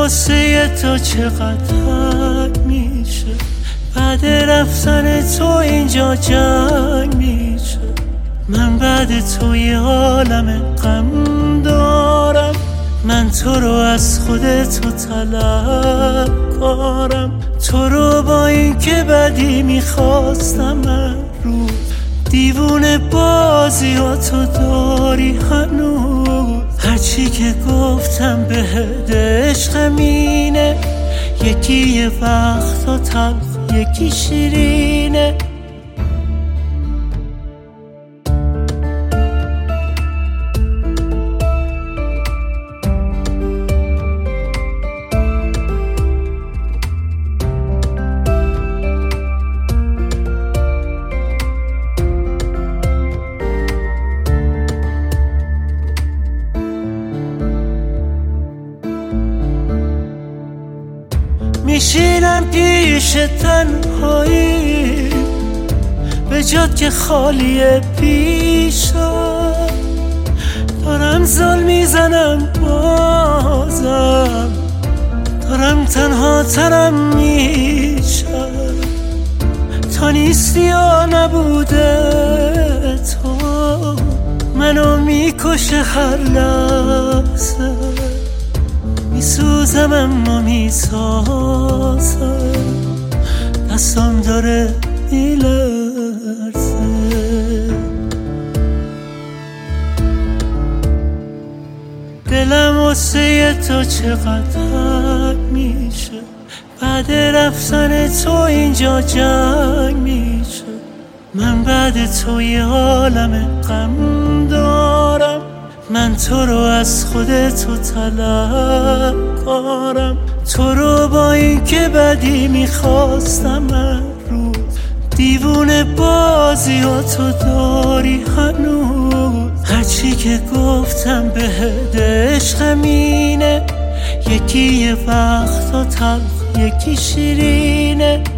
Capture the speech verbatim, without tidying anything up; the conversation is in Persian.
واسه تو چقدر میشه، بعد رفتن تو اینجا جنگ میشه. من بعد تو یه عالم غم دارم، من تو رو از خودت تو طلبکارم. تو رو با این که بدی میخواستم من رو دیوونه بازی ها تو داری هنوز. هرچی که گفتم بهت عشقمینه، یکی یه وقتا تلخ یکی شیرینه. میشینم پیش تنهایی به جات که خالیه پیشم، دارم زل میزنم بازم، دارم تنها ترم میشم. تا نیستی یا نبوده تو منو میکشه هر لحظه. میسوزم اما میسازم، دستم داره میلرزه. دلم واسه تو چقدر میشه، بعد رفتن تو اینجا جنگ میشه. من بعد تو یه عالم غم دارم، من تو رو از خودت تو طلبکارم. تو رو با این که بدی میخواستم من رو دیوونه بازی ها تو داری هنوز. هرچی که گفتم بهت عشقمینه، یکی یه وقتا تلخ یکی شیرینه.